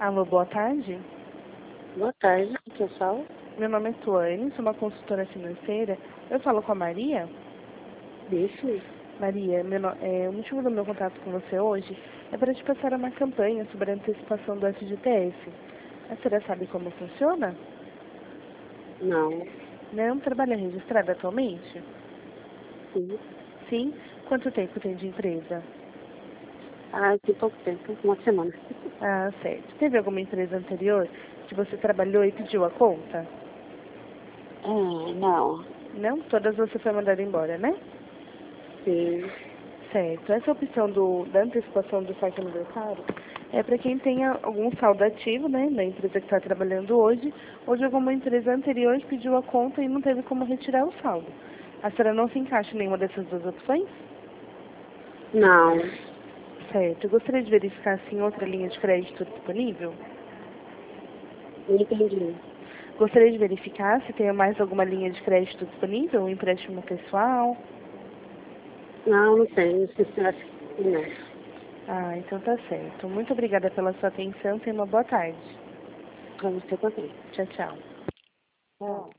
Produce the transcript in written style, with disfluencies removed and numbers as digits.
Alô, boa tarde. Boa tarde, pessoal. Meu nome é Tuane, sou uma consultora financeira. Eu falo com a Maria? Isso. Maria, o motivo do meu contato com você hoje é para te passar uma campanha sobre a antecipação do FGTS. A senhora sabe como funciona? Não. Não trabalha registrada atualmente? Sim. Sim. Quanto tempo tem de empresa? Tem pouco tempo, uma semana. Ah, certo. Teve alguma empresa anterior que você trabalhou e pediu a conta? Não. Não? Todas você foi mandada embora, né? Sim. Certo. Essa opção da antecipação do saque aniversário é para quem tenha algum saldo ativo, né, na empresa que está trabalhando hoje, ou de alguma empresa anterior que pediu a conta e não teve como retirar o saldo. A senhora não se encaixa em nenhuma dessas duas opções? Não. Certo. Eu gostaria de verificar se em outra linha de crédito disponível. Não entendi. Gostaria de verificar se tem mais alguma linha de crédito disponível, um empréstimo pessoal. Não, não tem. Não sei se eu acho que não. Ah, então tá certo. Muito obrigada pela sua atenção. Tenha uma boa tarde. Pra você também. Tchau, tchau. Tchau.